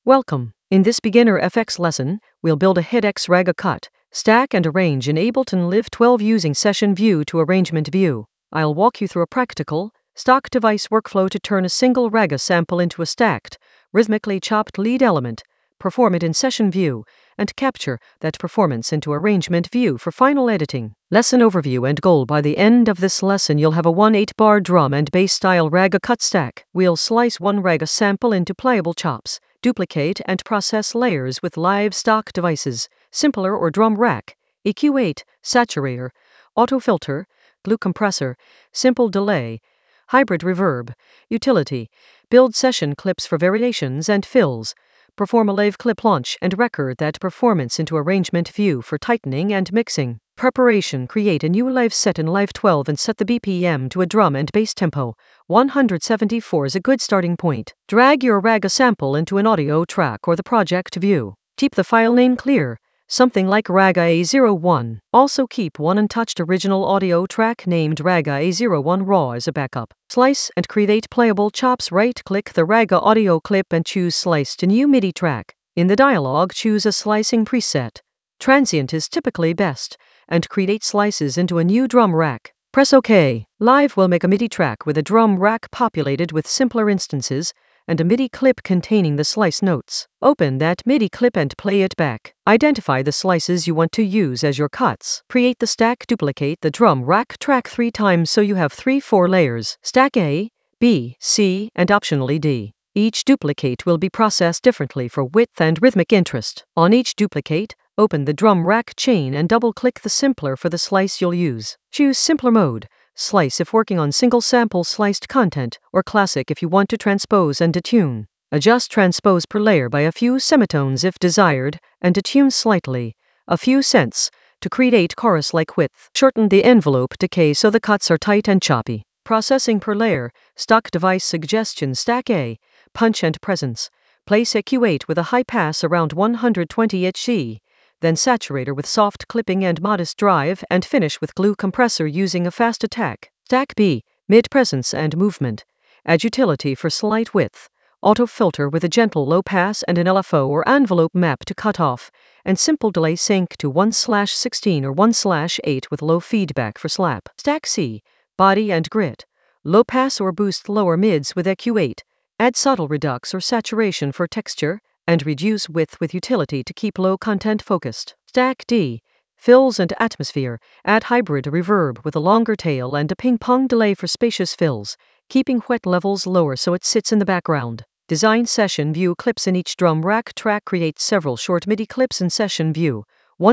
Welcome. In this beginner FX lesson, we'll build a HitX Raga cut, stack and arrange in Ableton Live 12 using Session View to Arrangement View. I'll walk you through a practical, stock device workflow to turn a single Raga sample into a stacked, rhythmically chopped lead element, perform it in Session View, and capture that performance into Arrangement View for final editing. Lesson overview and goal. By the end of this lesson, you'll have a 1/8-bar drum and bass style Raga cut stack. We'll slice one Raga sample into playable chops, duplicate and process layers with live stock devices, simpler or drum rack, EQ8, saturator, auto filter, glue compressor, simple delay, hybrid reverb, utility, build session clips for variations and fills, perform a live clip launch and record that performance into Arrangement View for tightening and mixing. Preparation. Create a new live set in Live 12 and set the BPM to a drum and bass tempo. 174 is a good starting point. Drag your Raga sample into an audio track or the project view. Keep the file name clear, something like Raga A01. Also keep one untouched original audio track named Raga A01 Raw as a backup. Slice and create playable chops. Right-click the Raga audio clip and choose Slice to new MIDI track. In the dialog, choose a slicing preset. Transient is typically best, and create slices into a new drum rack. Press OK. Live will make a MIDI track with a drum rack populated with simpler instances, and a MIDI clip containing the slice notes. Open that MIDI clip and play it back. Identify the slices you want to use as your cuts. Create the stack. Duplicate the drum rack track 3 times so you have 3-4 layers. Stack A, B, C, and optionally D. Each duplicate will be processed differently for width and rhythmic interest. On each duplicate, open the drum rack chain and double-click the simpler for the slice you'll use. Choose simpler mode, slice if working on single sample sliced content, or classic if you want to transpose and detune. Adjust transpose per layer by a few semitones if desired, and detune slightly, a few cents, to create chorus-like width. Shorten the envelope decay so the cuts are tight and choppy. Processing per layer, stock device suggestion. Stack A, punch and presence. Place EQ8 with a high pass around 120 Hz. Then saturator with soft clipping and modest drive, and finish with glue compressor using a fast attack. Stack B, mid-presence and movement. Add utility for slight width. Auto filter with a gentle low pass and an LFO or envelope map to cut off, and simple delay sync to 1/16 or 1/8 with low feedback for slap. Stack C, body and grit. Low pass or boost lower mids with EQ8. Add subtle redux or saturation for texture, and reduce width with utility to keep low content focused. Stack D, fills and atmosphere. Add hybrid reverb with a longer tail and a ping-pong delay for spacious fills, keeping wet levels lower so it sits in the background. Design Session View clips in each drum rack track. Create several short MIDI clips in Session View,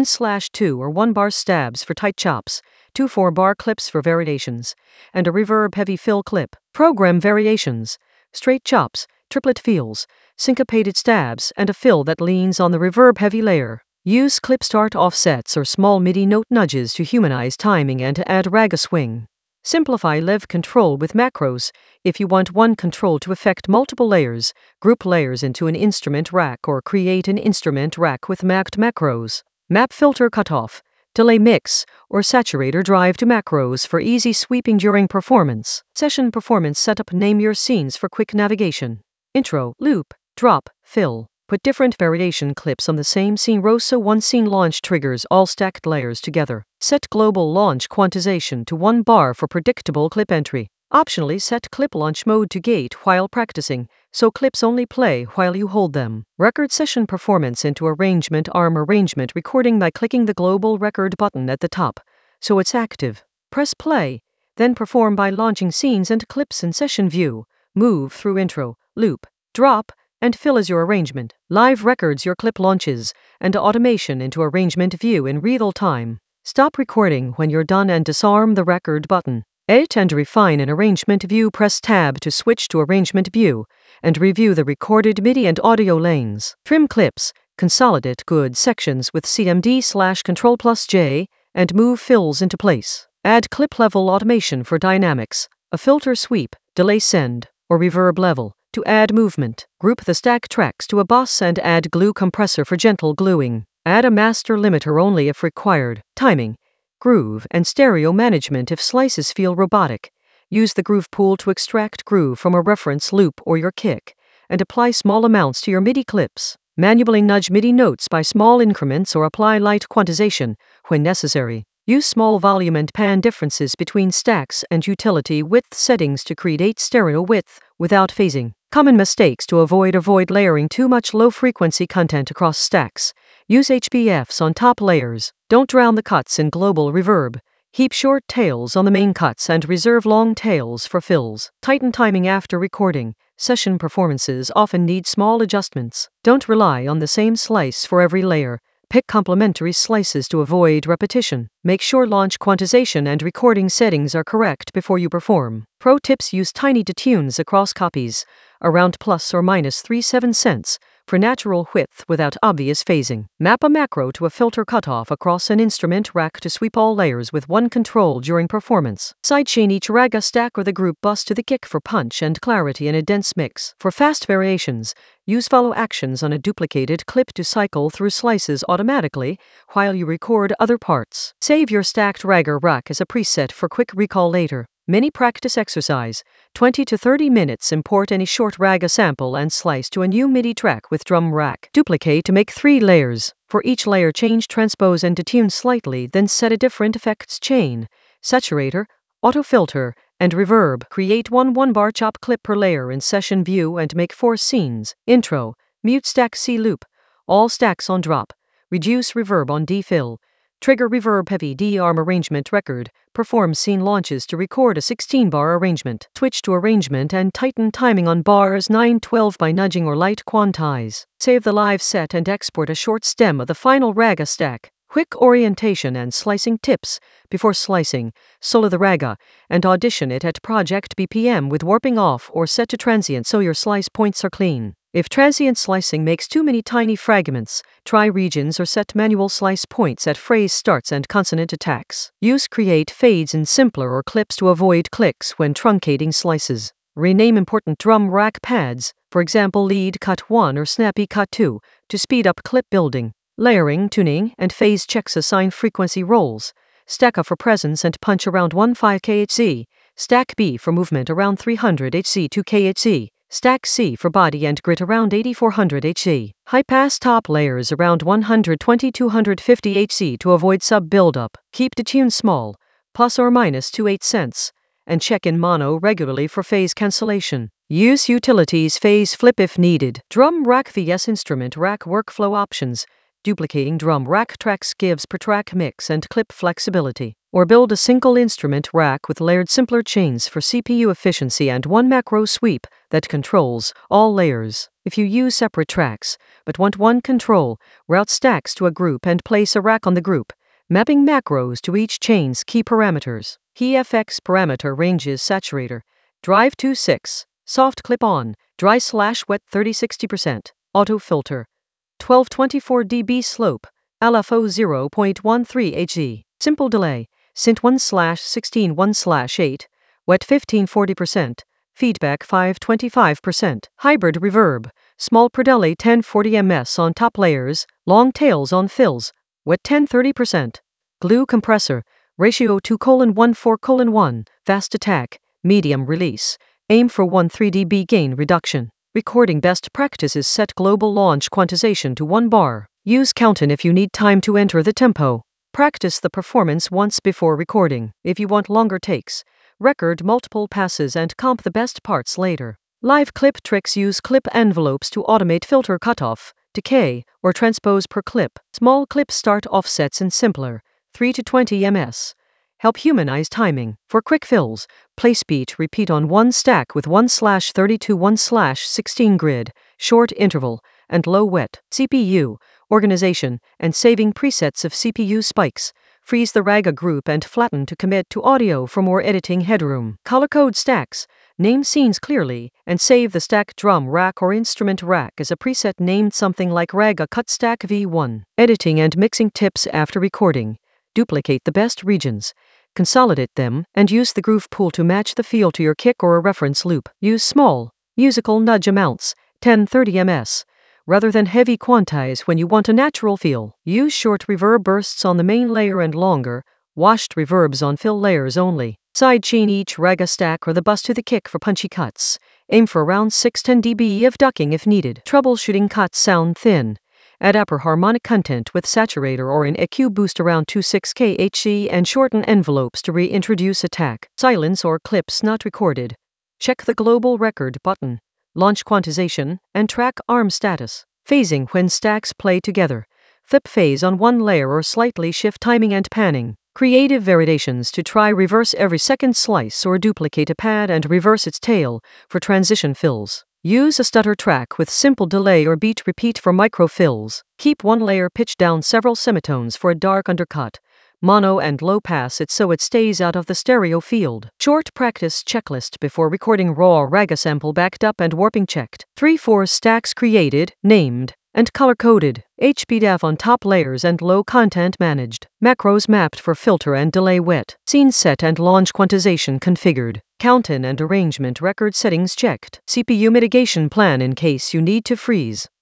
1/2 or 1-bar stabs for tight chops, 2 4-bar clips for variations, and a reverb-heavy fill clip. Program variations, straight chops, triplet fills, syncopated stabs, and a fill that leans on the reverb-heavy layer. Use clip start offsets or small MIDI note nudges to humanize timing and to add Raga swing. Simplify Lev control with macros. If you want one control to affect multiple layers, group layers into an instrument rack or create an instrument rack with mapped macros. Map filter cutoff, delay mix, or saturator drive to macros for easy sweeping during performance. Session performance setup. Name your scenes for quick navigation. Intro, loop, drop, fill. Put different variation clips on the same scene row so one scene launch triggers all stacked layers together. Set global launch quantization to 1 bar for predictable clip entry. Optionally set clip launch mode to gate while practicing, so clips only play while you hold them. Record session performance into Arrangement Arm arrangement recording by clicking the global record button at the top, so it's active. Press play, then perform by launching scenes and clips in Session View. Move through intro, loop, drop, and fill as your arrangement. Live records your clip launches, and automation into Arrangement View in real time. Stop recording when you're done and disarm the record button. Edit and refine in Arrangement View. Press Tab to switch to Arrangement View, and review the recorded MIDI and audio lanes. Trim clips, consolidate good sections with CMD/Ctrl+J, and move fills into place. Add clip level automation for dynamics, a filter sweep, delay send, or reverb level. To add movement, group the stack tracks to a bus and add glue compressor for gentle gluing. Add a master limiter only if required. Timing, groove, and stereo management if slices feel robotic. Use the groove pool to extract groove from a reference loop or your kick, and apply small amounts to your MIDI clips. Manually nudge MIDI notes by small increments or apply light quantization when necessary. Use small volume and pan differences between stacks and utility width settings to create stereo width without phasing. Common mistakes to avoid layering too much low-frequency content across stacks. Use HBFs on top layers. Don't drown the cuts in global reverb. Keep short tails on the main cuts and reserve long tails for fills. Tighten timing after recording. Session performances often need small adjustments. Don't rely on the same slice for every layer. Pick complementary slices to avoid repetition. Make sure launch quantization and recording settings are correct before you perform. Pro tips: use tiny detunes across copies, around plus or minus 3/7 cents, for natural width without obvious phasing. Map a macro to a filter cutoff across an instrument rack to sweep all layers with one control during performance. Sidechain each raga stack or the group bus to the kick for punch and clarity in a dense mix. For fast variations, use follow actions on a duplicated clip to cycle through slices automatically while you record other parts. Save your stacked raga rack as a preset for quick recall later. Mini practice exercise. 20 to 30 minutes. Import any short raga sample and slice to a new MIDI track with drum rack. Duplicate to make 3 layers. For each layer, change transpose and detune slightly, then set a different effects chain, saturator, auto filter, and reverb. Create one 1-bar chop clip per layer in session view and make 4 scenes. Intro. Mute stack C loop. All stacks on drop. Reduce reverb on defill. Trigger reverb heavy D-arm arrangement record. Perform scene launches to record a 16-bar arrangement. Switch to arrangement and tighten timing on bars 9-12 by nudging or light quantize. Save the live set and export a short stem of the final raga stack. Quick orientation and slicing tips. Before slicing, solo the raga and audition it at project BPM with warping off or set to transient so your slice points are clean. If transient slicing makes too many tiny fragments, try regions or set manual slice points at phrase starts and consonant attacks. Use create fades in simpler or clips to avoid clicks when truncating slices. Rename important drum rack pads, for example lead cut 1 or snappy cut 2, to speed up clip building. Layering, tuning, and phase checks. Assign frequency roles. Stack A for presence and punch around 15 kHz. Stack B for movement around 300 Hz to kHz. Stack C for body and grit around 8400 Hz. High-pass top layers around 120-250 Hz to avoid sub-buildup. Keep detune small, plus or minus 2/8 cents, and check in mono regularly for phase cancellation. Use utilities phase flip if needed. Drum rack vs instrument rack workflow options. Duplicating drum rack tracks gives per track mix and clip flexibility. Or build a single instrument rack with layered simpler chains for CPU efficiency and one macro sweep that controls all layers. If you use separate tracks, but want one control, route stacks to a group and place a rack on the group, mapping macros to each chain's key parameters. Key FX parameter ranges: saturator, drive 2/6, soft clip on, dry/wet 30-60%, auto filter, 12-24 dB slope, LFO 0.13 Hz, simple delay, synth 1/16 1/8, wet 15-40%, feedback 5-25%, hybrid reverb, small per delay 10-40 ms on top layers, long tails on fills, wet 10-30%, glue compressor, ratio 2:1:4:1, fast attack, medium release, aim for 1/3 dB gain reduction. Recording best practices: set global launch quantization to 1 bar. Use Countin if you need time to enter the tempo. Practice the performance once before recording. If you want longer takes, record multiple passes and comp the best parts later. Live clip tricks: use clip envelopes to automate filter cutoff, decay, or transpose per clip. Small clip start offsets and simpler, 3-20 ms. Help humanize timing. For quick fills, place beat repeat on one stack with 1/32 1/16 grid, short interval, and low wet. CPU, organization, and saving presets of CPU spikes. Freeze the raga group and flatten to commit to audio for more editing headroom. Color code stacks. Name scenes clearly, and save the stack drum rack or instrument rack as a preset named something like raga cut stack V1. Editing and mixing tips after recording. Duplicate the best regions, consolidate them, and use the groove pool to match the feel to your kick or a reference loop. Use small, musical nudge amounts, 10-30 ms, rather than heavy quantize when you want a natural feel. Use short reverb bursts on the main layer and longer, washed reverbs on fill layers only. Sidechain each raga stack or the bus to the kick for punchy cuts. Aim for around 610 dB of ducking if needed. Troubleshooting cuts sound thin. Add upper harmonic content with saturator or an EQ boost around 26 kHz and shorten envelopes to reintroduce attack. Silence or clips not recorded. Check the global record button. Launch quantization and track arm status. Phasing when stacks play together. Flip phase on one layer or slightly shift timing and panning. Creative variations to try reverse every second slice or duplicate a pad and reverse its tail for transition fills. Use a stutter track with simple delay or beat repeat for micro fills. Keep one layer pitched down several semitones for a dark undercut. Mono and low pass it so it stays out of the stereo field. Short practice checklist before recording raw raga sample backed up and warping checked. 3/4 stacks created, named, and color-coded. HBDAV on top layers and low content managed. Macros mapped for filter and delay wet. Scene set and launch quantization configured. Count-in and arrangement record settings checked. CPU mitigation plan in case you need to freeze.